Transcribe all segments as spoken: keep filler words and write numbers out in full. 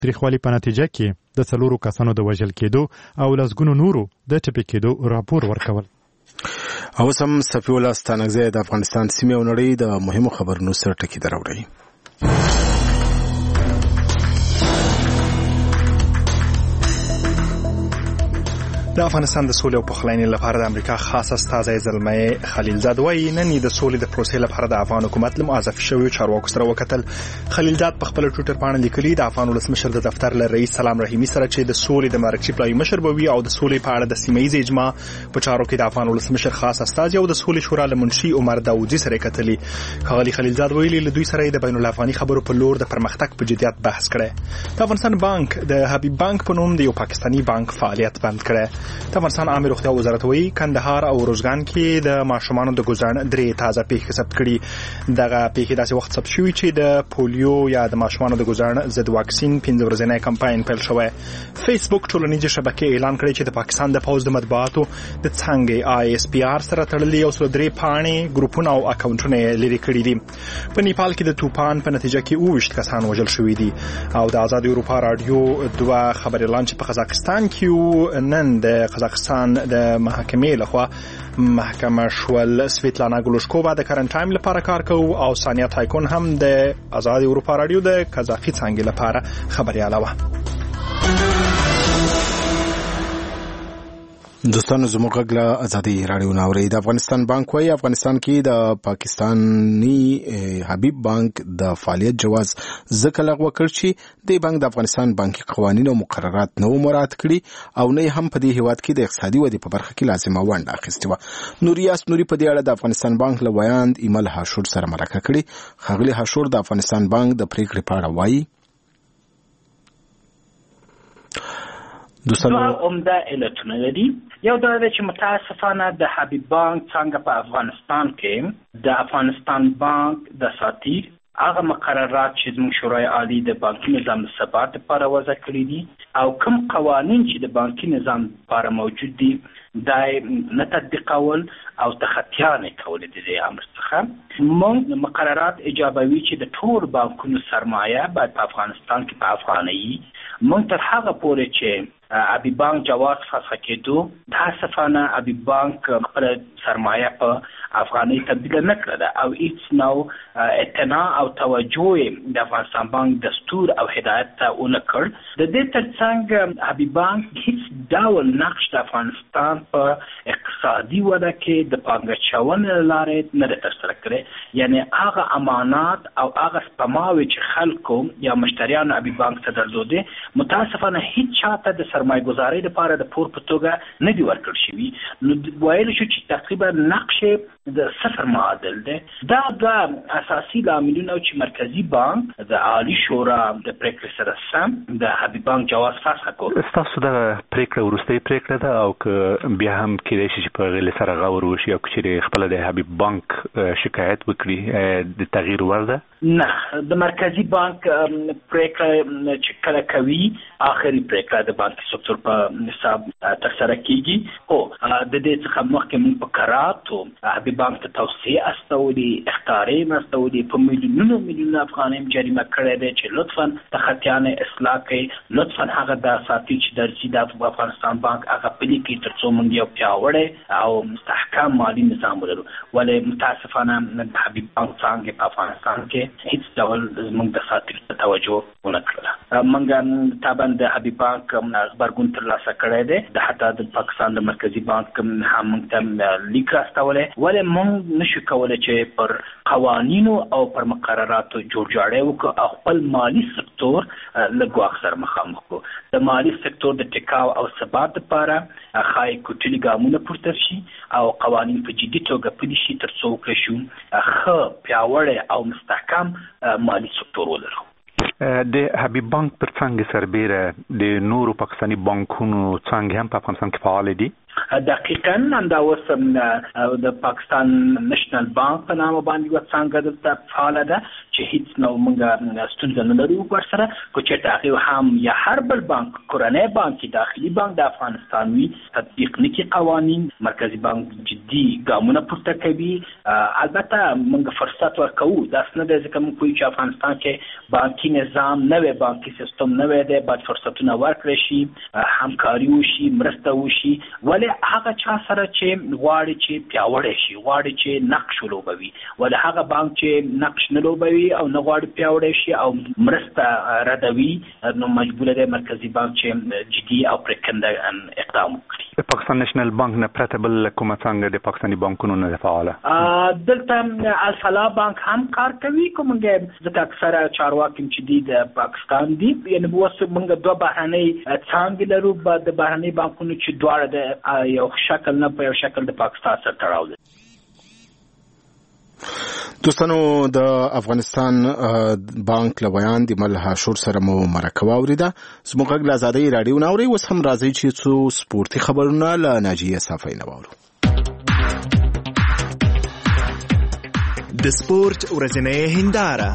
تاریخوالي په نتیجه کې د څلورو کسانو د وژل کېدو او لسګونو نورو د ټپي کېدو راپور ورکول. او سم صفي الله ستانګزی د افغانستان سیمې او نړۍ د مهمو خبرونو سره ټکی دراوړي. د افغانستان د سولې او پخلاینې لپاره د امریکا خاص استازی زلمي خلیلزاد وایي نن د سولې د پروسې لپاره د افغان حکومت له معزف شویو چارواکو سره وکتل. خلیلزاد په خپل ټویټر باندې لیکلي د افغان ولسمشر د دفتر له رئیس سلام رحیمي سره چې د سولې د مرکزي پلوي مشر بوي او د سولې په اړه د سیمه ییز اجماع په چارو کې د افغان ولسمشر خاص استازی او د سولې شورا له منشي عمر داوودي سره کتلي. خغلی خلیلزاد ویلي له دوی سره د بین الافغاني خبرو په لور د پرمختګ په جديت بحث کړي. د افغانستان بانک د حبیب بانک په نوم د یو پاکستانی بانک فعالیت بند کړي. د افغانستان عامه روغتیا وزارت وایي کندهار او روزګان کې د ماشومانو د ګزارن درې تازه پیښې ثبت کړي. دغه پیښې داسې وخت ثبت شوې چې د پولیو یا د ماشومانو د ګزارن ضد واکسین پنځه ورځنی کمپاین پیل شوی. فیسبوک ټولنیزې شبکې اعلان کړی چې د پاکستان د پوز د مطبوعاتو د څنګه آی اس پی آر سره تړلي او سل درې پاڼې ګروپونه او اکاونټونه لري کړي دي. په نیپال کې د توپان په نتیجه کې اوویشت کسان وژل شوي دي. او د آزاد اروپا رادیو دوه خبري اعلان چې په قزاقستان کې نن د قزاقستان د محکمې لخوا محکمه شول سویتلانا ګلوشکووا د کرنټ ټایم لپاره کار کوي او ثانیه تایکون هم د آزاد اروپا رادیو د قزاقي څنګه لپاره خبرياله و. دوستانو زموږ غږ ازادي رادیو ناوړي. د افغانستان بانک وايي افغانستان کې د پاکستاني حبیب بانک د فعالیت جواز ځکه لغوه کړ چې د بانک د افغانستان بانکي قوانين او مقررات نو مراعات کړي او نه هم په دې هیواد کې د اقتصادي ودې په برخه کې لازمه ونډه اخیستې و. نوریاس نوري په دې اړه د افغانستان بانک له ویاند ایمل هاشور سره مرکه کړي. خغلی هاشور د افغانستان بانک د پریکړې په اړه وایي دوستانو عمده علتونه لري. یو دا چې متاسفانه د حبیب بانک څنګه په افغانستان کې د افغانستان بانک د ساتي هغه مقررات چې زموږ شورای عالی د بانکي نظام ثبات لپاره وضع کړی دي او کوم قوانين چې د بانکي نظام لپاره موجود دي دای نه تطبیقول او تخطیانه کول دي د امر څخه. موږ مقررات ایجابوي چې د ټول بانکونو سرمایه باید په افغانستان کې په افغاني موږ تر هغه پورې چې ابي بانک جواز فسخ کېدو تاسفانه ابي بانک خپل سرمایه په افغاني تبدیل نه کړه او هیڅ نو اعتنا او توجه د افغانستان بانک دستور او هدایت ته ونه کړ. د دې ترڅنګ ابي بانک هیڅ ډول نقش د افغانستان په اقتصادي وده کې د پانګچونې لارې نه ترسره کړي. یعنی هغه امانات او هغه سپماوي چې خلکو یا مشتریان ابي بانک ته درلوده متاسفانه هیڅ چاته د سرمایه گذاري لپاره د پور په توګه نه دی ورکړل شوی. نو وایي چې تقریبا نقش د صفر معادل ده. دا د اساسي عاملونو چې مرکزی بانک د عالی شورا د پریکړې سره سم د حبیب بانک جواز فسخ کړ. تاسو د پریکړې ورسته پریکړه ده او که بیا هم کېدای شي چې په غیر سره غور وشي او چې خپل د حبیب بانک شکایت وکړي د تغییر ورده؟ نه، د مرکزی بانک پریکړه چې کله کوي آخري پریکړه د بانکي سکتور په نصاب ترسره کیږي. او د دې څخه مخکې موږ په کراتو حبیب بانک ته توصیه استولي اختارې استولي په میلیونونو میلیونونو افغانۍ جریمه کړې ده چې لطفاً د خطیانه اصلاح کړي. لطفاً هغه د ساتي چې درځي د افغانستان بانک هغه پلي کړي ترڅو موږ یو پیاوړی او مستحکم مالي نظام ولرو. ولې متاسفانه د حبیب بانک څنګه په افغانستان کې هیڅ ډول موږ د ساتي ته توجه ونه کړله. موږ طبعا د حبیب بانک خبرګون ترلاسه کړی دی. د حتی د پاکستان د مرکزی بانک هم موږ ته لیک راستولی. ولې موږ نشو کولی چې پر قوانینو او پر مقرراتو جوړ جاړی وکړو او خپل مالي سکتور له ګواښ سره مخامخ کړو. د مالي سکتور د ټکاو او ثبات لپاره ښایي کوټلي ګامونه پورته شي او قوانین په جدي توګه پلي شي ترڅو وکړی شو ښه پیاوړی او مستحکم مالي سکتور ولرو. د حبیب بانک پر څنګه سربیره د نورو پاکستانی بانکونو څنګه هم په افغانستان کې فعال دي؟ دقیقاً همدا اوس د پاکستان نېشنل بانک په نامه باندې یوه څانګه دلته فعاله ده چې هیڅ نو موږ ستونزه نه لرو ورسره. که چېرته هغې هم یا هر بل بانک کورنی بانک داخلي بانک د افغانستان وي تطبیق نه کړي قوانین، مرکزي بانک جدي جدي ګامونه پورته کوي. البته موږ فرصت ورکوو، داس نه دی ځکه موږ پوهیږو چې افغانستان کې بانکي نظام نوی بانکي سیستم نوی دی، باید فرصتونه ورکړی شي، همکاري وشي، مرسته وشي. ولې هغه چا سره چې غواړي چې پیاوړی شي، غواړي چې نقش ولوبوي، ولې هغه بانک چې نقش نه لوبوي او نه غواړي پیاوړی شي او مرسته ردوي، نو مجبور دی مرکزي بانک چې جدي او پرېکنده اقدام وکړي. د پاکستان نېشنل بانک نه پرته بل کومه څانګه د پاکستاني بانکونو نه ده فعاله؟ دلته الفلاح بانک هم کار کوي، کومګه ځکه اکثره چارواکي چې دي د پاکستان دي. یعنې اوس موږ دوه بهرنۍ څانګې لرو، د بهرنۍ بانکونو چې دواړه د یو شکل نه په یو شکل د پاکستان سره تړاو لري. دوستانو، د افغانستان بانک له بیان د ملها شور سره مو مرکه واوریده. زموږ غږ له ازادۍ راډیو نه اورئ. اوس هم راځئ چې څو سپورتي خبرونه له ناجیه صافی نه واورو. د سپورت ورځنۍ هنداره.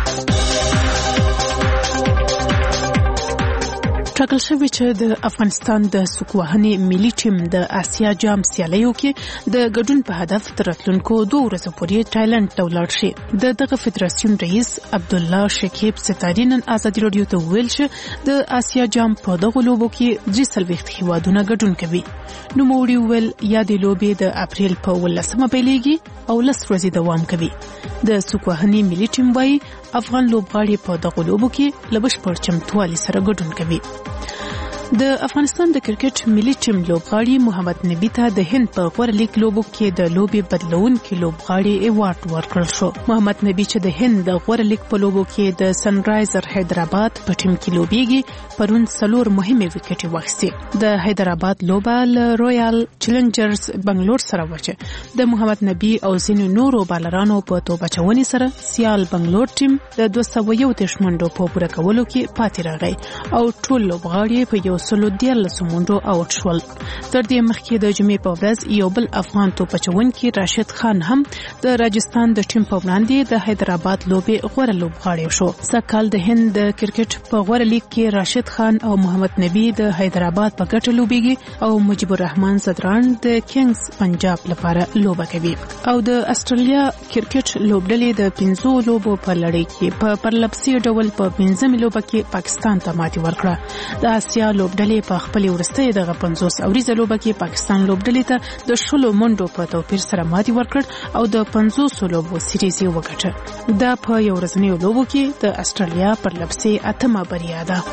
ټاکل شوی چې د افغانستان د سوکوهنې ملي ټیم د آسیا جام سیالیو کې د ګډون په هدف تر راتلونکو دوه ورځو پورې تایلند ته ولاړ شي. د دغه فدراسیون رئیس عبدالله شکیب ستاري نن ازادي راډیو ته وویل چې د آسیا جام په دغه لوبو کې درې څلوېښت هیوادونه ګډون کوي. نوموړي وویل یادې لوبې د اپریل په اوولسمه پیلېږي او لس ورځې دوام کوي. د سوکوهنې ملي ټیم وايي افغان لوبغاړي په دغه لوبو کې له بشپړ چمتووالي سره ګډون کوي. د افغانستان د کرکټ ملي ټیم لوبغاړي محمد نبی ته د هند په غوره لیګ لوبو کې د لوبې بدلونکي لوبغاړي ایوارډ ورکړل شو. محمد نبی چې د هند د غوره لیګ په لوبو کې د سنرایزر حیدرآباد په ټیم کې لوبېږي، پرون څلور مهمې وکټې واخیستې. د حیدرآباد لوبه له رویال چیلنجرز بنگلور سره و چې د محمد نبی او ځینو نورو بالرانو په توپ اچونې سره سیال بنگلور ټیم د دوه سوه یو دېرش منډو په پوره کولو کې پاتې راغی او ټول لوبغاړي په یو سلو دیارلسو منډو آوټ شول. تر دې مخکې د جمعې په ورځ یو بل افغان توپ اچونکي راشد خان هم د راجستان د ټیم په وړاندې د حیدرآباد لوبې غوره لوبغاړی شو. سږکال د هند د کرکټ په غوره لیګ کې راشد خان او محمد نبی د حیدرآباد په ګټه لوبېږي او مجيب الرحمن زدران د کینګز پنجاب لپاره لوبه کوي. او د استرالیا کرکټ لوبډلې د پنځو لوبو په لړۍ کې په پرلپسې ډول په پنځمې لوبه کې پاکستان ته ماتې ورکړه. د آسیا لوبډلې په خپل ورستۍ دغه پنځوس اوریزه لوبه کې پاکستان لوبډلې ته د شلو منډو په توپیر سره ماتې ورکړ او د پنځوس لوبو سیریز یې وګټه. دا په یو ورځنیو لوبو کې د استرالیا پرلپسې اتمه بریا ده.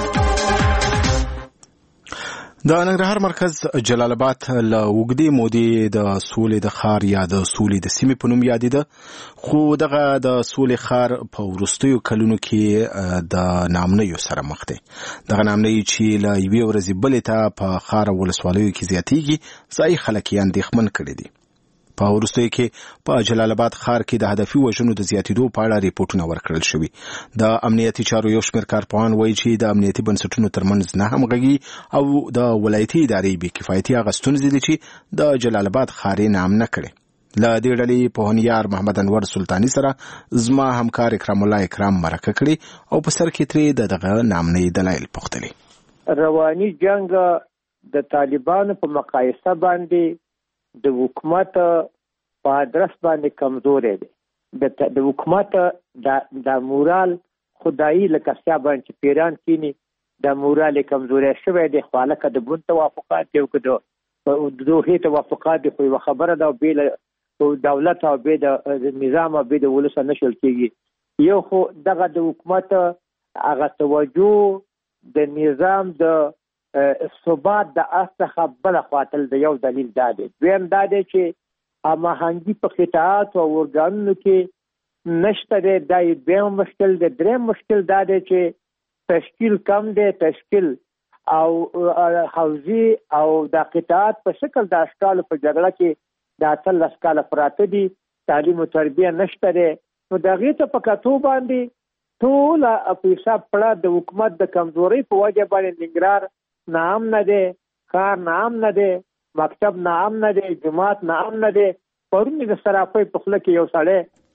د ننګرهار مرکز جلال آباد له اوږدې مودې د سولې د ښار یا د سولې د سیمې په نوم یادېده، خو دغه د سولې ښار په وروستیو کلونو کې د نامنیو سره مخ دی. دغه نامنۍ چې له یوې ورځې بلې ته په ښار او ولسوالیو کې زیاتېږي، ځایي خلک یې اندېښمن کړي دي. په وروستیو کې په جلال آباد ښار کې د هدفي وژنو د زیاتېدو په اړه ریپورټونه ورکړل شوي. د امنیتي چارو یو شمېر کارپوهان وایي چې د امنیتي بنسټونو ترمنځ نه همغږي او د ولایتي ادارې بې کفایتي هغه ستونزې دي چې د جلال آباد ښار یې نام نه کړي. له دې ډلې پوهنیار محمد انور سلطاني سره زما همکار اکرام الله اکرام مرکه کړې او په سر کې ترې د دغه نامنۍ دلایل پوښتلي. رواني جنگ د طالبانو په مقایسه باندې د حکومت په ادرس باندې کمزورې دی. د حکومت د مورال خدایي لکه سیا باندې پیران کینی د مورال کمزورې شوی دی. خو لکه د بون توافقات یو کده د دوه توافقات خو یو خبره ده، بیل دولت او بیل نظام او بیل ولس نشول کیږي. یو خو دغه د حکومت هغه توجه د نظام د ثبات د اصله بل خاطر د یو دلیل داده. دویم داده چې اماهنګي په قطاعات او ورګانونو کې نشته دی. دا یو مشکل دی. دریم مشکل داده چې تشکیل کم دی. تشکیل او حوزي او د قطاعات په شکل د اشکال په جګړه کې د اتلس کاله پراته دي. تعلیم او تربیه نشته دی. نو دغه ته په کتو باندې ټول په حساب پړه د حکومت د کمزوري په وجه باندې ننګرهار نام نه دی، کار نام نه دی، مکتب نام نه دی، جماعت نام نه دی. پرون د صرافۍ په خله کې یو سړی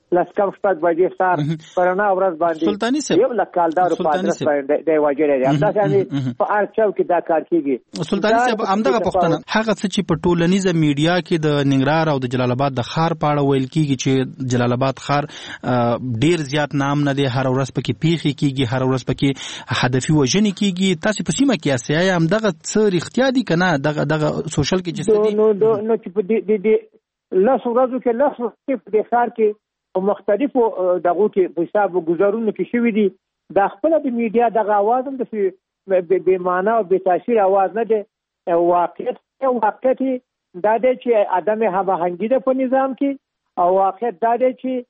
لسکم شپږ بجې سهار په رڼا ورځ باندې یو لک کالدارو په ادرس باندې دی وجه دی همداسې یعنې په هر چوک کې دا کار کېږي. سلطاني صاحب همدغه پوښتنه هغه څه چې په ټولنیزه میډیا کې د ننګرهار او د جلال آباد د ښار په اړه ویل کېږي چې جلال آباد ښار ډېر زیات نام نه دی، هر ورځ پکې پیښې کېږي، هر ورځ پکې هدفي وژنې کېږي. تاسو په سیمه کې اسیا همدغه څه رښتیا دي که نه دغه دغه سوشل کې چې څه دي؟ نو چې په دې لس ورځو کې لس ورځې په دې ښار کې په مختلفو دغو کې په حساب ګزارونو کې شوي دي. دا خپله د میډیا دغه اواز هم داسې بې معنا او بې تاثیر اواز نه دی. واقعیت واقعیت دا دی چې عدم هماهنګي ده په نظام کې او واقعیت دا دی چې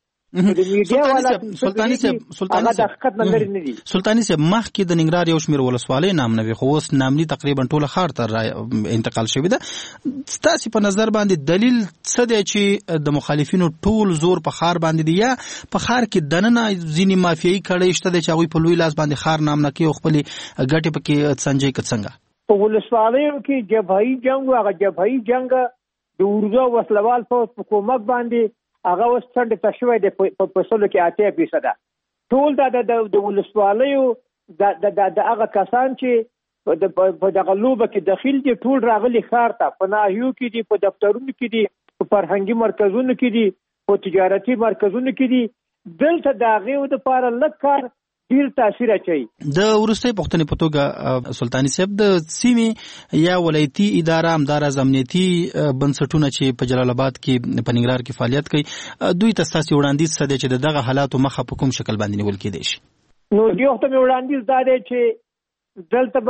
سلطاني صاحب سلطاني صاحب سلطاني صاحب مخکې د ننګرهار یو شمېر ولسوالۍ نام نه وي، خو اوس نامني تقریبا ټوله ښار ته انتقال شوې ده. ستاسې په نظر باندې دلیل څه دی چې د مخالفینو ټول زور په ښار باندې دی، یا په ښار کې دننه ځینې مافیایي کړۍ شته دی چې هغوی په لوی لاس باندې ښار نام نه کوي او خپلې ګټې پکې سنجوي که څنګه؟ په ولسوالیو کې جبههي جنګ و، هغه جبههي جنګ د اردو وسلوال پوځ په کومک باندې هغه اوس څنډې ته شوی دی په سلو کې اتیا فیصده. ټول دا د ولسوالیو د هغه کسان چې په دغه لوبه کې داخل دي ټول راغلي ښار ته، په ناحیو کې دي، په دفترونو کې دي، په فرهنګي مرکزونو کې دي، په تجارتي مرکزونو کې دي. دلته د هغې دپاره لږ کار ډېر تاثیر اچوي. د وروستۍ پوښتنې په توګه سلطاني صاحب د سیمې یا ولایتي اداره همداراز امنیتي بنسټونه چې په جلال آباد کې په ننګرهار کې فعالیت کوي، دوی ته ستاسې وړاندیز څه دی چې د دغه حالاتو مخه په کوم شکل باندې نیول کېدی شي؟ نو دې وخت مې وړاندیز دا دی چې دلته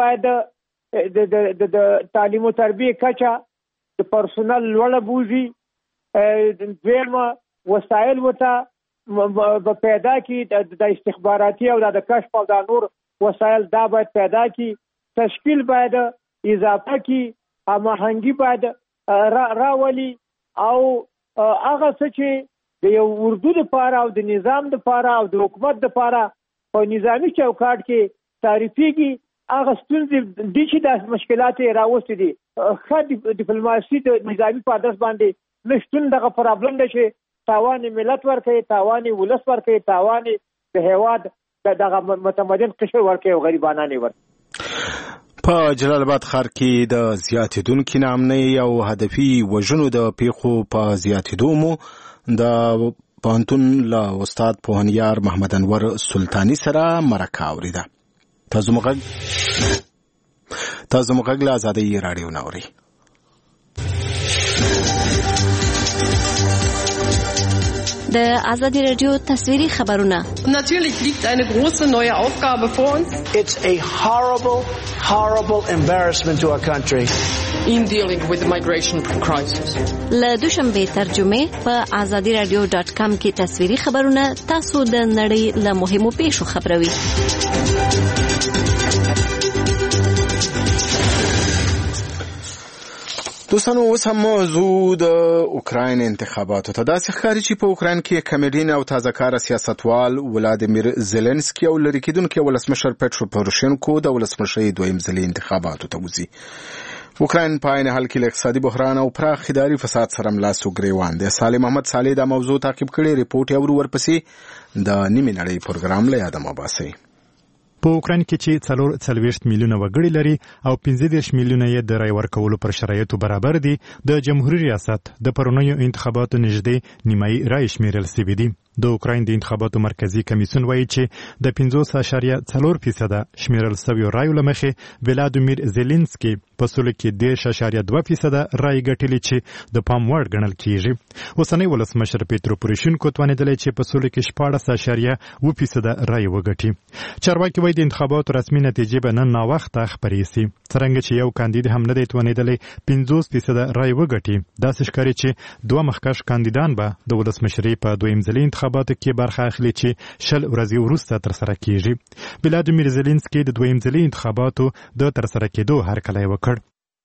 باید د تعلیم و تربیې کچه د پرسونل لوړه بوځي. دویمه وسایل ورته پیدا کی، د استخباراتي او د کشف او د نور وسایل دا باید پیدا کی. تشکیل باید اضافه کی، هماهنګي باید راولي او هغه څه چې د یو اردو دپاره او د نظام دپاره او د حکومت دپاره په نظامي چوکاټ کې تعریفېږي، هغه ستونزې دي چې دا مشکلات یې راوستي دي. ښه ډیپلوماسي د نظامي په ادرس باندې نشتون دغه پرابلم دی چې تاوان ملت ورکوي، تاوان ولس ورکوي، تاوان د هیواد دغه متمدن قشر ورکوي او غریبانان یې ورکوي. په جلال آباد ښار کې د زیاتېدونکي ناامنۍ او هدفي وژنو د پیښو په زیاتېدو مو د پوهنتون له استاد پوهنیار محمد انور سلطاني سره مرکه اورېده. تاسو مو غږ تاسو مو غږ له ازادۍ راډیو نه اورئ. د ازادي رادیو تصویري خبرونه. Natürlich liegt eine große neue Aufgabe vor uns. It's a horrible, horrible embarrassment to our country. In dealing with the migration crisis. له دوشنبه ترجمه په azadi radio dot com کې تصویري خبرونه تاسو د نړۍ له مهمو پیښو خبروي. دوستانو اوس هم موضوع د اوکراین انتخاباتو ته داسې ښکاري چې په اوکراین کې کمیډین او تازهکاره سیاستوال ولادیمیر زيلنسکي او لرې کېدونکی ولسمشر پټرو پوروشینکو د ولسمشرۍ دویم ځلي انتخاباتو ته وځي. اوکراین په عین حال کې له اقتصادي بحران او پراخ اداري فساد سره ملاس و ګریوان دی. سالم محمد صالح دا موضوع تعقیب کړي، ریپورت یې ورپسې د نیمې نړۍ پروګرام له یاده مباسي. په اوکراین کې چې څلور څلوېښت میلیونه وګړي لري او پنځه دېرش میلیونه یې د رای ورکولو پر شرایطو برابر دي، د جمهوریت ریاست د پرونیو انتخاباتو نږدې نیمایي رای شمیرل سوي دي. د اوکراین د انتخاباتو مرکزی کمیسیون وایي چې د پنځوس اعشاریه څلور فیصده شمیرل سویو رایو له مخې ولادیمیر زيلنسکي په سلو کې دېرش اعشاریه دوه فیصده رای ګټلې چې د پام وړ ګڼل کیږي. اوسنی ولسمشر پېټرو پوروشینکو توانېدلی چې په سلو کې شپاړس اعشاریه اوه فیصده رای وګټي. چارواکي وایي د انتخاباتو رسمي نتیجې به نن ناوخته خپرې سي، څرنګه چې یو کاندید هم نه دی توانېدلی پنځوس فیصده رای وګټي. داسې ښکاري چې دوه مخکښ کاندیدان به د ولسمشرۍ په دویم ځلي انتخاباتو کې برخه اخلي چې شل ورځې وروسته ترسره کیږي. ولادیمیر زيلنسکي د دویم ځلي انتخاباتو د ترسره کېدو هرکلی وکړ.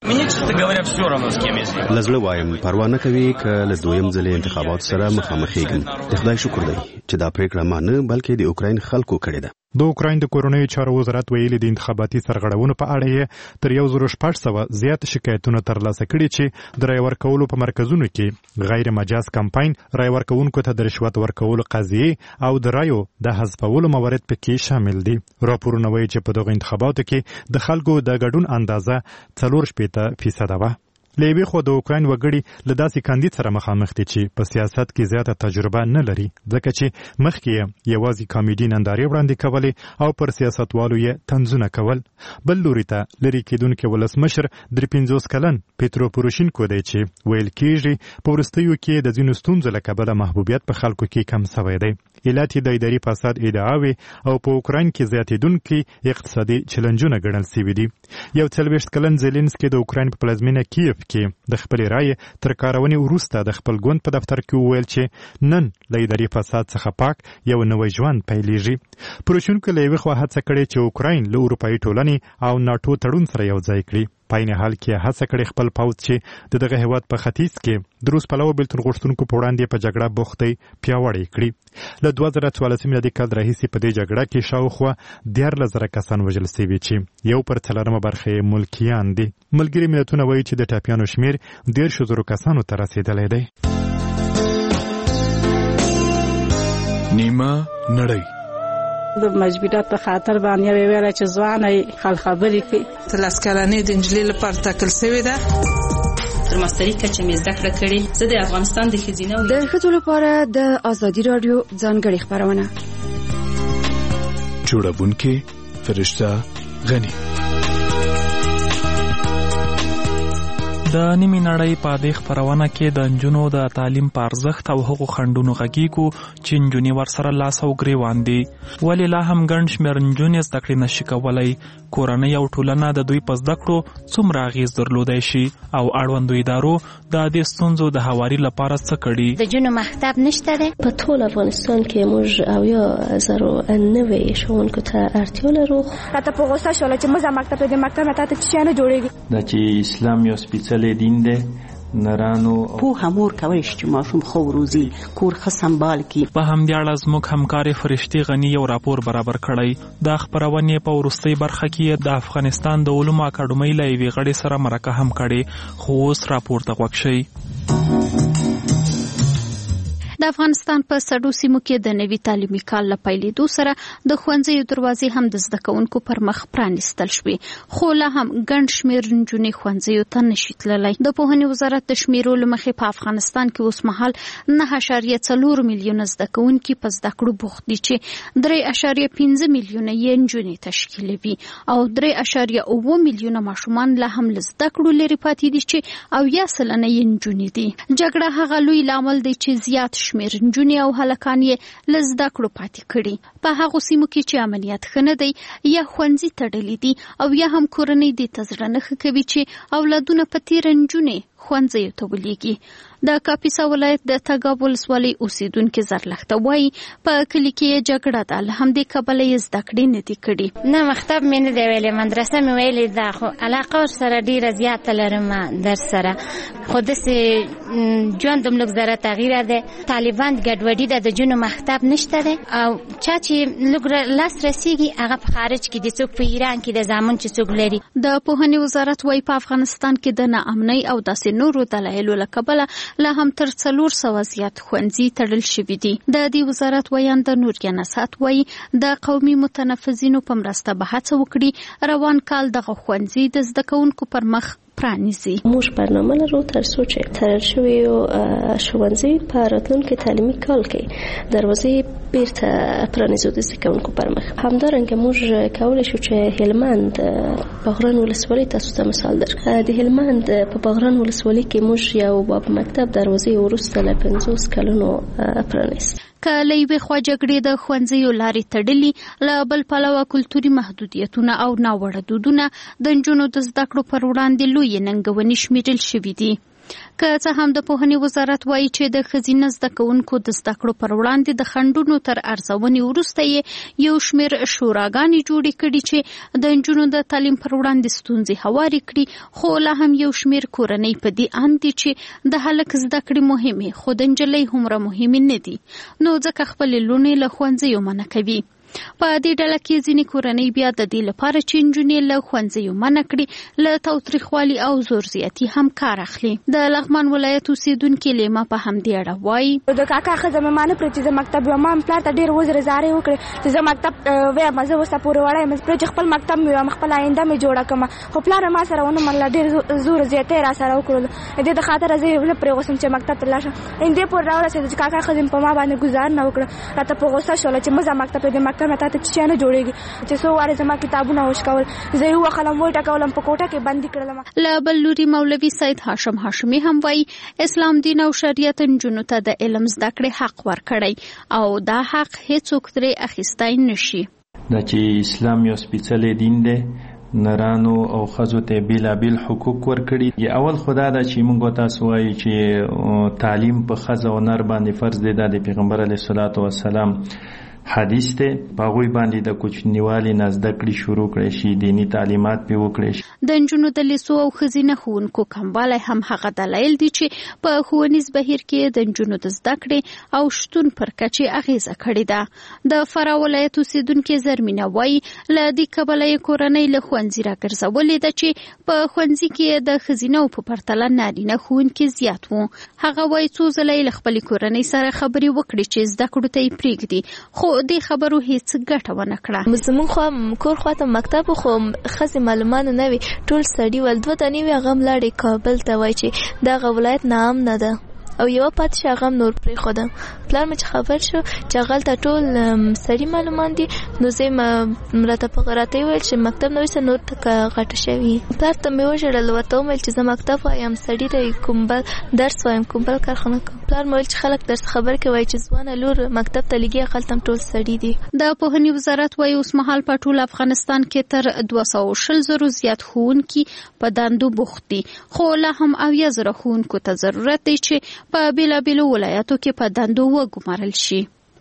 لزله وایم پروا نه کوي که له دویم ځلي انتخاباتو سره مخامخېږم. د خدای شکر دی چې دا پریکړه ما نه بلکې د اوکراین خلکو کړې ده. د اوکراین د کورونیو چارو وزارت ویلي د انتخاباتي سرغړونو په اړه یې تر یو زره شپږ سوه زیات شکایتونه ترلاسه کړي چې د رای ورکولو په مرکزونو کې غیر مجاز کمپاین، رای ورکوونکو ته د رشوت ورکولو قضیې او د رایو د حذفولو موارد پکې شامل دي. راپورونه وایي چې په دغه انتخاباتو کې د خلکو د ګډون اندازه څلور شپېته فیصده وه. له یوې خوا د اوکراین وګړي له داسې کاندید سره مخامخ دي چې په سیاست کې زیاته تجربه نه لري، ځکه چې مخکې یې یوازې کامیډي نندارې وړاندې کولې او پر سیاستوالو یې طنزونه کول. بل لوري ته لرې کېدونکی ولسمشر درې پنځوس کلن پیترو پوروشینکو دی چې ویل کېږي په وروستیو کې د ځینو ستونزو له کبله محبوبیت په خلکو کې کم سوی دی. علت یې د اداري فساد ادعاوې او په اوکراین کې زیاتېدونکي اقتصادي چلنجونه ګڼل سوي دي. یو څلوېښت کلن زیلنسکي د اوکراین په پلازمینه کیف کې د خپلې رایې تر کارونې وروسته د خپل ګوند په دفتر کې وویل چې نن له اداري فساد څخه پاک یو نوی ژوند پیلېږي. پوروشینکو له یوې خوا هڅه کړې چې اوکراین له اروپایي ټولنې او ناټو تړون سره یو ځای کړي. په عین حال کې هڅه کړې خپل پوځ چې د دغه هېواد په ختیځ کې د روس پلوه بېلتون غوښتونکو په وړاندې په جګړه بوخت دی پیاوړی کړي. له دوه زره څوارلسم میلادي کال راهیسې په دې جګړه کې شاوخوا دیارلس زره کسان وژل سوي چې یو پر څلورمه برخه یې ملکیان دي. ملګري ملتونه وایي چې د ټپیانو شمېر دېرشو زرو کسانو ته رسېدلی دی. نیمه نړۍ د مجبوریت په خاطر باندې ویل چې ځواني خل خبرې کوي. تلاس کلنې د انجلۍ لپاره ټاکل شوې ده. تر ماستري کچه مې زده کړه کړې. زه د افغانستان د ښځینه د ښځو لپاره د ازادي راډیو ځانګړې خپرونه جوړونکې فرشته غني. د نیمې نړۍ په دې خپرونه کې د نجونو د تعلیم په ارزښت او هغو خنډونو غږیږو چې نجونې ورسره لاس او ګریوان دي. ولې لا هم ګڼ شمېر نجونې زده کړې نشي کولی؟ کورنۍ او ټولنه د دوی په زده کړو څومره اغېز درلودی شي او اړوندو ادارو د دې ستونزو د هواري لپاره څه کړي؟ د جنو مکتب نشته دی په ټول افغانستان کې موږ او یا زرو نوې ښوونکو ته اړتیا لرو. راته په غوسه شوله چې موږ مکتب د مکتب نه تاته څه نه جوړېږي. دا چې اسلام یو سپېڅلی دین دی. نرانو پوهه مور کولی شي چې ماشوم ښه وروزي، کور ښه سمبال کړي. په همدې اړه زموږ همکارې فرشتې غني یو راپور برابر کړی. دا خپرونې په وروستۍ برخه کې د افغانستان د علومو اکاډمۍ له یوې غړې سره مرکه هم کړې، خو اوس راپور ته غوږ شئ. د افغانستان په سړو سیمو کې د نوي تعلیمي کال له پیلېدو سره د ښوونځیو دروازې هم د زده کوونکو پر مخ پرانیستل شوې، خو لا هم ګڼ شمېر نجونې ښوونځیو ته نشي تللی. د پوهنې وزارت د شمیرو له مخې په افغانستان کې اوس مهال نه اعشاریه څلور میلیونه زده کوونکي په زده کړو بوخت دي چې درې اعشاریه پنځه میلیونه یې نجونې تشکیلوي او درې اعشاریه اووه میلیونه ماشومان لا هم له زده کړو لرې پاتې دي چې اویا سلنه یې نجونې دي. جګړه هغه لوی لامل دی چې زیات شمېر نجونې او هلکان یې له زده کړو پاتې کړي. په هغو سیمو کې چې امنیت ښه نه دی یا ښوونځي تړلي دي او یا هم کورنۍ دې ته زړه نه ښه کوي چې اولادونه په تېره نجونې ښوونځیو ته ولېږي. د کاپیسا ولایت د تګاب ولسوالۍ اوسېدونکي زرلښته وایي په کلي کې یې جګړه ده، له همدې کبله یې زده کړې نه دي کړي. نه مکتب مې نه دی ویلی، مدرسه مې ویلې ده، خو علاقه ورسره ډېره زیاته لرم در سره، خو داسې ژوند دومره زره تغییره دی. طالبان ګډوډي ده، د جنو مکتب نشته دی او چا چې لږ لاس رسېږي هغه په خارج کې دي، څوک په ایران کې د زامن چې څوک لري. د پوهنې وزارت وایي په افغانستان کې د ناامنۍ او داسې نورو دلایلو له کبله لا هم تر څلور سوه زیات ښوونځي تړل شوي دي. د دې وزارت ویانده نوریا نصحت وایي د قومي متنفذینو په مرسته به هڅه وکړي روان کال دغه ښوونځي د زده کوونکو پر مخ پرانیزي. موږ برنامه لرو تر څو چې تړل شویو ښوونځي په راتلونکي تعلیمي کال کې دروازې بیرته پرانیزو د زده کوونکو پر مخ. همدارنګه موږ کولی شو چې هلمند باغران ولسوالۍ تاسو ته مثال درکړم. د هلمند په باغران ولسوالۍ کې موږ یو باب مکتب دروازې وروسته له پنځوس کلونو پرانیست. که له یوې خوا جګړې د ښوونځیو لارې تړلي، له بل پلوه کلتوري محدودیتونه او ناوړه دودونه د نجونو د زده کړو پر وړاندې لویې ننګونې شمیرل شوي دي. که څه هم د پوهنې وزارت وایي چې د ښځینه زده کوونکو د زده کړو پر وړاندې د خنډونو تر ارزونې وروسته یې یو شمېر شوراګانې جوړې کړي چې د نجونو د تعلیم پر وړاندې ستونزې هوارې کړي، خو لا هم یو شمېر کورنۍ په دې اند دي چې د هلک زده کړې مهمې خو د نجلۍ هومره مهمې نه دي، نو ځکه خپلې لوڼې له ښوونځیو منع کوي. په دې ډله کې ځینې کورنۍ بیا د دې لپاره چې نجونې له ښوونځیو منع کړي له تاوتریخوالي او زور زیاتي هم کار اخلي. د لغمان ولایت اوسیدونکي لیما په همدې اړه وایي د کاکا ښځه مې مانه پرې چې د مکتب یو ما پلار ته ډېر وزرې زارۍ وکړې چې زه مکتب وایم زه اوس پورې وړی یم پرې چې خپل مکتب مې وایم خپل آینده مې جوړه کړم خو پلار ما سره ونه منله ډېر زور زیاتی را سره وکړلو د دې د خاطره زه یې پرې غوسم چې مکتب ته لاړ شم همدې پورې راورسېدو چې کاکا ښځې په ما باندې ګزار نه وکړه راته په غوسه شوله چې مه ځه مکتب ته د مکتب نه تا ته څه شی نه جوړېږي چې څو وارې زما کتابونه وشکول زه یې ووهلم ویې ټکولم په کوټه کې بندي کړلم. له بل لوري مولوي سید هاشم هاشمي هم وایي اسلام دین او شریعت نجونو ته د علم زده کړې حق ورکړی او دا حق هیڅوک ترې اخیستی نشي. دا چې اسلام یو سپېڅلی دین دی نرانو او ښځو ته بېلابېل حقوق ورکړي. اول خدا دا چې موږ تاسو وایي چې تعلیم په ښځه او نر باندې فرض دی دا د پیغمبر علیه الصلاة والسلام حدیث دی په هغوی باندې د کوچنیوالي نه زده کړې شروع کړی شي دیني تعلیمات پرې وکړی شي. د نجونو د لیسو او ښځینه ښوونکو کموالی هم هغه دلایل دي چې په ښوونیز بهیر کې د نجونو د زده کړې او شتون پر کچې اغیزه کړې ده. د فراه ولایت اوسیدونکې زرمینه وایي له دې کبله یې کورنۍ له ښوونځي راګرځولې ده چې په ښوونځي کې د ښځینهو په پرتله نارینه ښوونکي زیات وو. هغه وایي څو ځله یې له خپلې کورنۍ سره خبرې وکړې چې زده کړو ته یې پرېږدي خو دې خبرو هیڅ ګټه ونه کړه. زموږ خو کور خواته مکتب خو ښځې معلومانو نه وي ټول سړي ول دوه دانې وي هغه هم لاړې کابل ته وایي چې دغه ولایت ناامنه ده او یوه پاتې شي هغه هم نور پرېښوده. پلار مې چې خبر شو چې هغلته ټول سړي معلومان دي نو زه یې راته په راته یې ویل چې مکتب نه ویسه نور ته غټه شوي. پلار ته مې وژړل ورته ومویل چې زه مکتب وایم سړي ته کوم بل درس وایم کوم بل کار خو نه کوم. پلار مې ویل چې خلک درس خبر کې وایي چې ځوانه لور مکتب ته لګي هغلته هم ټول سړي دي. د پوهنې وزارت وایي اوس مهال په ټول افغانستان کې تر دوه سوه شل زرو زیات ښوونکي په دندو بوخت دي خو لا هم اویا زره ښوونکو ته ضرورت دی چې په بېلابېلو ولایاتو کې په دندو وګمارل شي.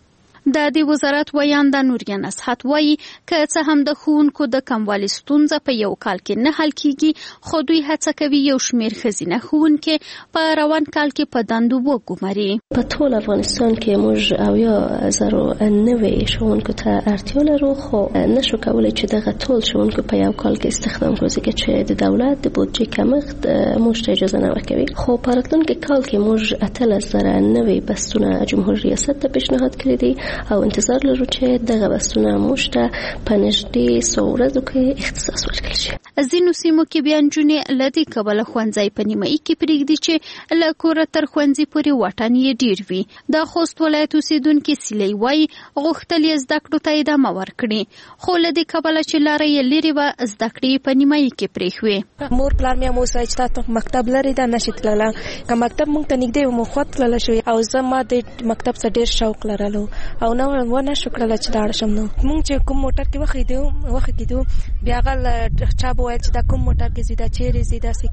د دې وزارت ویانده نوریا نصحت وایي که څه هم د ښوونکو د کموالي ستونزه په یو کال کې نه حل کیږي خو دوی هڅه کوي یو شمېر ښځینه ښوونکي په روان کال کې په دندو وګماري. په ټول افغانستان کې موږ اویا زرو نوي ښوونکو ته اړتیا لرو خو نشو کولی چې دغه ټول ښوونکو په یو کال کې استخدام کړو ځکه چې د دولت د بودجې کمښت موږ ته اجازه نه ورکوي. خو په راتلونکي کال کې موږ اتلس زره نوي بستونه جمهور ریاست ته پیشنهاد کړي دي او انتظار لرو چې دغه بستونه موږ ته په نږدې څو ورځو کې اختصاص ورکړل شي. ځینو سیمو کې بیا نجونې له دې کبله ښوونځی په نیمایي کې پرېږدي چې له کوره تر ښوونځي پورې واټن یې ډېر وي. د خوست ولایت اوسېدونکي سیلۍ وایي غوښتل یې زده کړو ته ادامه ورکړي خو له دې کبله چې لاره یې لرې وه زده کړې یې په نیمایي کې پرېښوې. مور پلار مې هم اوس وایي چې تا ته مکتب لرې ده نشي تللی که مکتب موږ ته نږدې و مو خوا تللی شو او زه ما د مکتب څخه ډېر شوق لرلو او نه ونه شو کړله چې لاړه شم. نو موږ چې کوم موټر کې وخېدو وخېدو بیا هغه چا به ویل چې دا کوم موټر کې ځي دا چیرې ځي داسې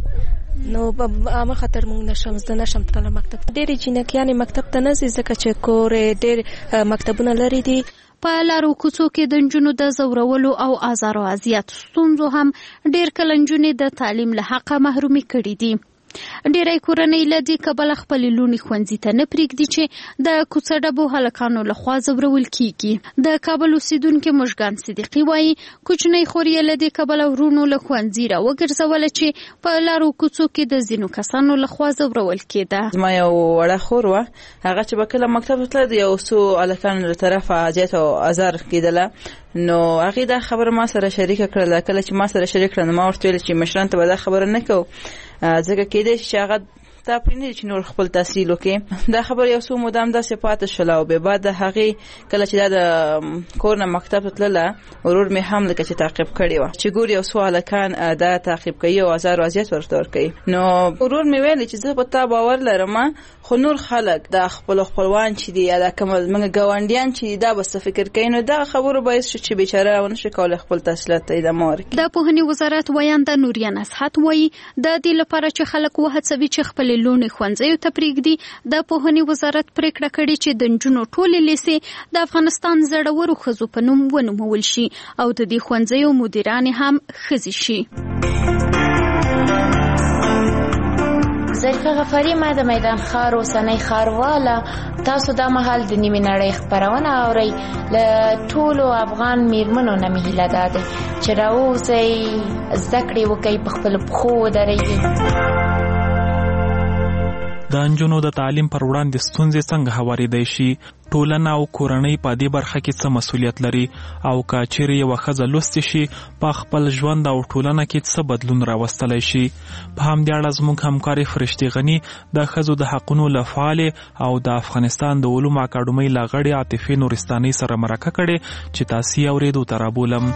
کوي نو عامه خطر موږ نشم زه نشم تللی مکتب. ډېرې جینکیانې مکتب ته نه ځي ځکه چې کور یې ډېر مکتبونه لرې دي. په لارو کوڅو کې د نجونو د ځورولو او آزار او اذیت ستونزو هم ډېر کله نجونې د تعلیم له حقه محرومې کړي دي. ډېری کورنۍ له دې کبله خپلې لوڼې ښوونځي ته نه پرېږدي چې د کوڅه ډبو هلکانو لخوا ځورول کیږي. د کابل اوسېدونکي مژګان صدیقي وایي کوچنۍ خور یې له دې کبله ورونو له ښوونځي راوګرځوله چې په لارو کوڅو کې د ځینو کسانو لخوا ځورول کېده. زما یو وړه خور وه هغه چې به کله مکتب تله د یو څو هلکانو له طرفه اذیت او آزار کېدله نو هغې دا خبره ما سره شریکه کړله. کله چې ما سره شریک کړه نو ما ورته ویل چې مشرانو ته به دا خبره نه کوو ځکه کېدای شي چې هغه دا پرې نه دي چې نور خپل تحصیل وکړي. دا خبره یو څو موده همداسې پاتې شوله او بې بعد د هغې کله چې دا د کور نه مکتب ته تلله ورور مې هم لکه چې تعقیب کړې وه چې ګوري یو څو هلکان دا تعقیب کوي او آزار او اذیت ورته ورکوي. نو ورور مې ویلې چې زه په تا باور لرم خو نور خلک دا خپل خپلوان چې دي یا دا کوم موږ ګاونډیان چې دا به څه فکر کوي نو دغه خبرو باعث شو چې بیچاره ونه شي کولی خپل تحصیلات ته ادامه ورکړي. د پوهنې وزارت ویانده نوریا نصحت وایي د دې لپاره چې خلک وهڅوي چې خپلې لوڼې ښوونځیو ته پرېږدي د پوهنې وزارت پرېکړه کړې چې د نجونو ټولې لیسې د افغانستان زړورو ښځو په نوم ونومول شي او د دې ښوونځیو مدیرانې هم ښځې شي. ظریفه غفاری، ما د میدان ښار اوسنۍ ښارواله. تاسو دا مهال د نیمې نړۍ خپرونه اورئ. له ټولو افغان میرمنو نه مې هیله دا دی چې راووځئ، زده کړې وکړئ، په خپلو پښو ودرېږئ. د نجونو د تعلیم پر وړاندې ستونزې څنګه هوارېدای شي؟ ټولنه او کورنۍ په دې برخه کې څه مسؤلیت لري؟ او که چیرې یوه ښځه لوستې شي په خپل ژوند او ټولنه کې څه بدلون راوستلی شي؟ په همدې اړه زموږ همکارې فرشتې غني د ښځو د حقونو له فعالې او د افغانستان د علومو اکاډمۍ له غړې عاطفې نورستانۍ سره مرکه کړې چې تاسې یې اورېدو ته رابولم.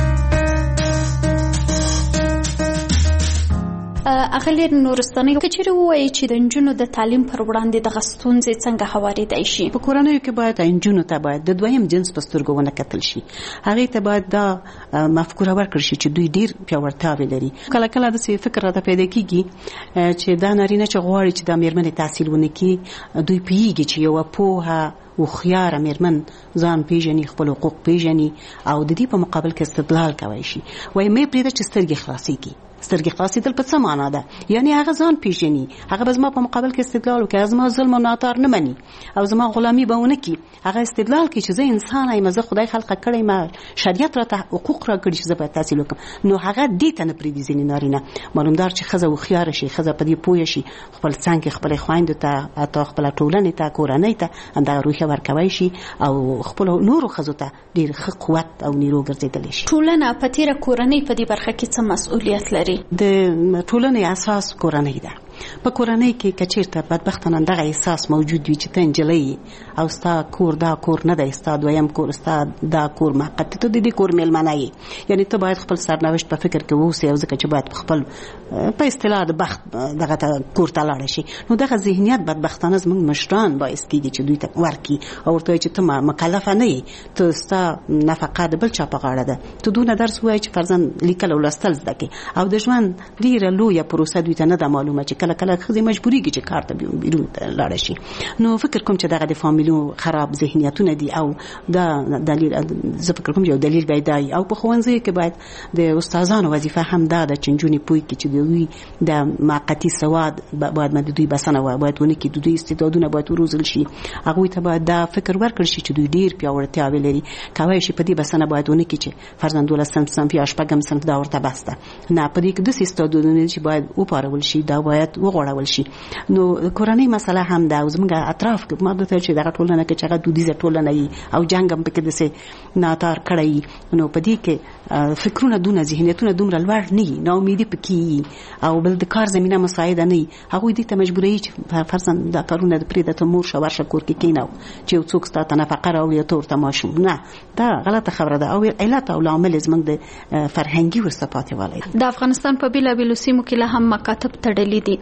اغلې نورستانۍ که چیرې ووایي چې د نجونو د تعلیم پر وړاندې دغه ستونزې څنګه هوارېدای شي؟ په کورنیو کې باید نجونو ته باید د دویم جنس په سترګو ونه کتل شي. هغې ته باید دا مفکوره ورکړل شي چې دوی ډېر پیاوړتیاوې لري. کله کله داسې فکر راته پیدا کېږي چې دا نارینه چې غواړي چې دا مېرمنې تحصیل ونه کړي، دوی پوهېږي چې یوه پوهه هوښیاره مېرمن ځان پیژني، خپل حقوق پیژني او د دې په مقابل کې استدلال کولی شي. وایي مې پرېږده چې سترګې خلاصېږي. سترګې خلاصېدل په څه معنا ده؟ یعنې هغه ځان پیژني، هغه به زما په مقابل کې استدلال وکړي، هغه زما ظلم او ناتار نه مني او زما غلامي به ونه کړي. هغه استدلال کوي چې زه انسان یم، زه خدای خلقه کړی، ما شریعت راته حقوق راکړي چې زه باید تحصیل وکړم. نو هغه دې ته نه پرېږدي ځینې نارینه. معلومدار چې ښځه هوښیاره شي، ښځه په دې پوه شي، خپل څنګ کې خپلې خویندو ته، حتی خپله ټولنې ته، کورنۍ ته همدغه روحیه ورکوی شي او خپلو نورو ښځو ته ډېر ښه قوت او نیرو ګرځېدلی شي. ټولنه په تېره کورنۍ په دې برخه کې څه مسؤلیت لري؟ د ټولنې اساس کورنۍ ده. په کورنۍ کې که چېرته بدبختانه دغه احساس موجود وي چې ته نجلۍ او ستا کور دا کور نه دی، ستا دویم کور، ستا دا کور محقق، ته د دې کور میلمنه یې، یعنې ته باید خپل سرنوشت په فکر کې واوسې او ځکه چې باید خپل په اصطلاح د بخت دغه ته کور ته لاړه شي. نو دغه ذهنیت بدبختانه زموږ مشران باعث کېږي چې دوی ته ورکړي او ورته وایي چې ته مکلفه نه یې، ته ستا نفقه د بل چا په غاړه ده، ته دونه درس ووایي چې فرزند لیکل او لوستل زده کړي. او د ژوند ډېره لویه پروسه دوی ته نه ده معلومه چې کله کله ښځې مجبورېږي چې کار ته بیرون ته لاړه شي. نو فکر کوم چې دغه د فامیلو خراب ذهنیتونه دي او دا دلیل، زه فکر کوم چې یو دلیل باید دی. او په ښوونځیو کې باید د استادانو وظیفه هم دا ده چې نجونې پوه کړي چې د دوی د موقتي سواد باید د دوی بسنه باید ونه کړي، د دوی استعدادونه باید وروزل شي. هغوی ته باید دا فکر ورکړل شي چې دوی ډېر پیاوړتیاوې لري، کولی شي په دې بسنه باید ونه کړي چې فرضاً دولسم صنف یا شپږم صنف دا ورته بس ده. نه، په دې کې داسې استعدادونه چې باید وپارول شي، دا باید وغوړول شي. نو کورنۍ مسله هم ده او زموږ اطراف کې ما درته چې دغه ټولنه کې چې هغه دودیزه ټولنه وي او جنګ هم پکې داسې ناتار کړی، نو په دې کې فکرونه دونه ذهنیتونه دومره لوړ نه وي، ناامیدي پکې او بل د کار زمینه مساعده نه وي. هغوی دې ته مجبوروي چې فرضاً دا کارونه پرېږده، ته مور شه ورشه کور کې کښېنه چې یو څوک ستا ته نفقه راوړي او ته ورته ماشوم. نه، دا غلطه خبره ده او علت او لامل زموږ د فرهنګي وروسته پاتې والی. د افغانستان په بېلابېلو سیمو کې لا هم مکاتب تړلي دي.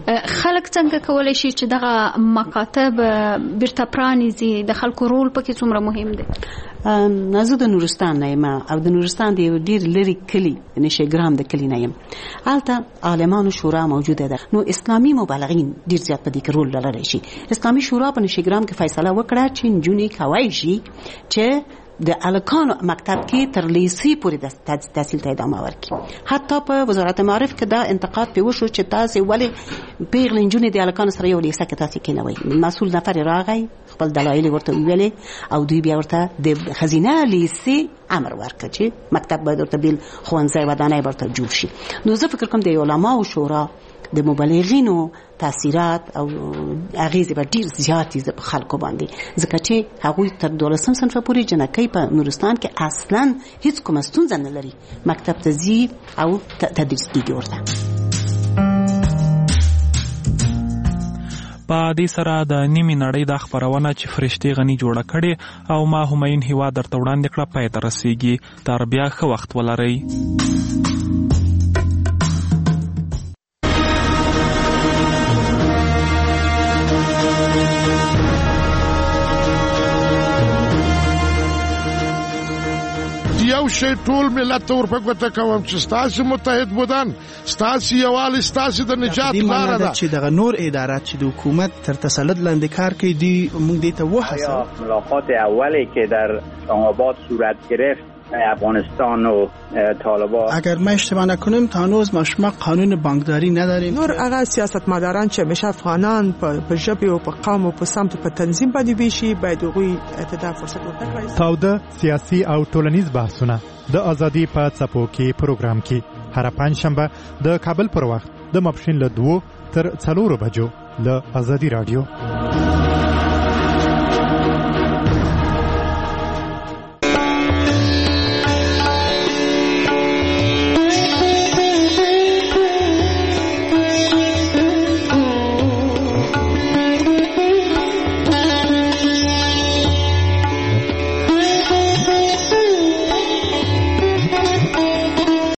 خلک څنګه کولی شي چې دغه مکاتب بیرته پرانیزي؟ د خلکو رول پکې څومره مهم دی؟ زه د نورستان نه یم او د نورستان د یو ډېر لرې کلي نشیګرام د کلي نه یم. هلته عالمانو شورا موجوده ده. نو اسلامي مبلغین ډېر زیات په دې کې رول لرلی شي. اسلامي شورا په نشیګرام کې فیصله وکړه چې نجونې کولی شي چې د الکانو مکتب کې تر لیسې پورې د تحصیل ته ادامه ورکړي. حتی په وزارت معارف کې دا انتقاد پې وشو چې تاسې ولې پیغلې نجونې د الکانو سره یو لیسه کې تاسې کېنوئ. مسؤل نفر راغی، خپل دلایل ورته وویلې او دوی بیا ورته د ښځینه لیسې امر ورکړ چې مکتب باید ورته بیل ښوونځی ودانۍ ورته جوړ شي. نو زه فکر کوم د علماو شورا د مبلغینو تاثیرات او اغیزې به ډېر زیاتې په خلکو باندې، ځکه چې هغوی تر دولسم صنفه پورې جنکۍ په نورستان کې اصلا هیڅ کومه ستونزه نه لري، مکتب ته ځي او تدریس کېږي ورته. په دې سره د نیمې نړۍ دا خپرونه چې فرشتې غني جوړه کړې او ما همایون هیوا درته وړاندې کړه پای ته رسیږي. تر بیا ښه وخت ولرئ. یو شی ټول ملت ته ورپګوته کوم چې ستاسې متحد بودن، ستاسې یووالی، ستاسې د نجات لاره ده. چې دغه نور ادارات چې د حکومت تر تسلط لاندې کار کوي، موږ دې ته وهڅوو. ملاقات اولی که در اسلام آباد صورت گرفت افغانستان و طالبان. اگر ما اشتباه نکنیم تا هنوز ما شما قانون بانکداری نداریم. نور هغه سیاستمداران چې همیشه افغانان په ژبه او په قوم او په سمت په تنظیم باندې ویشي باید هغوی ته دا فرصت ورکړي. تاوده سیاسي او ټولنیز بحثونه د ازادي په څپو کې پروګرام کې هر پنځشنبه د کابل پر وخت د ماپښین له دوه تر څلورو بجو له ازادي رادیو.